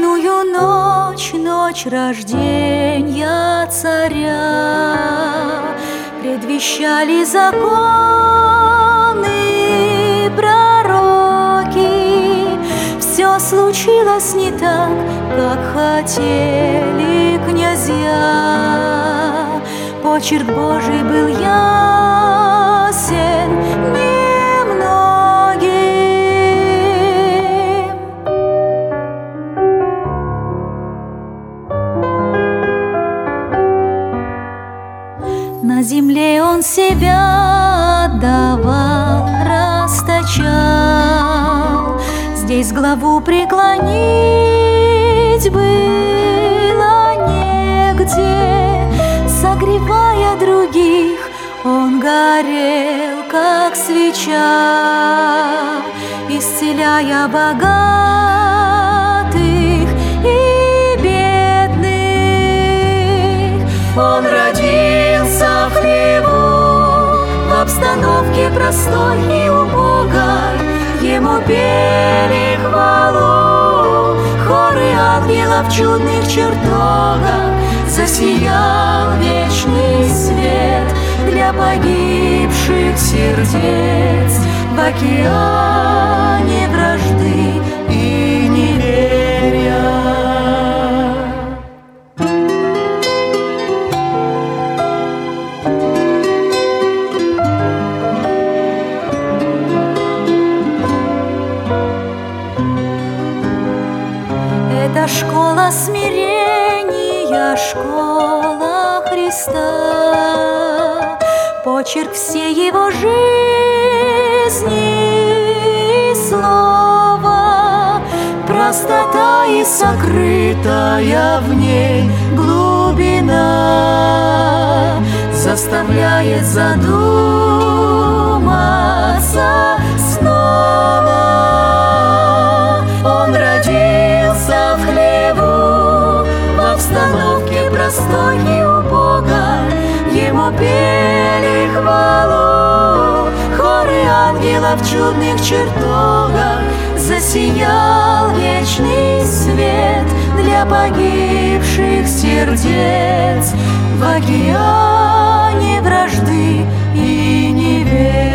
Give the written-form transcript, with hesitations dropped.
Судную ночь, ночь рождения царя, предвещали законы пророки. Все случилось не так, как хотели князья. Почерк Божий был ясен немногим. На земле он себя отдавал, расточал. Здесь главу преклонить было негде. Согревая других, он горел, как свеча, исцеляя богатых и бедных. Он родился в хлеву, в обстановке простой и убогой. Ему пели хвалу хоры ангелов в чудных чертогах. Засиял вечный свет для погибших сердец в океане вражды и неверия. Это школа смирения, школа Христа, почерк всей его жизни и слова, простота и сокрытая в ней глубина заставляет задуматься снова. Он родился в хлеву, в обстановке простой и убогой. Ему пели хвалу хоры ангелов в чудных чертогах. Засиял вечный свет для погибших сердец в океане вражды и неверия.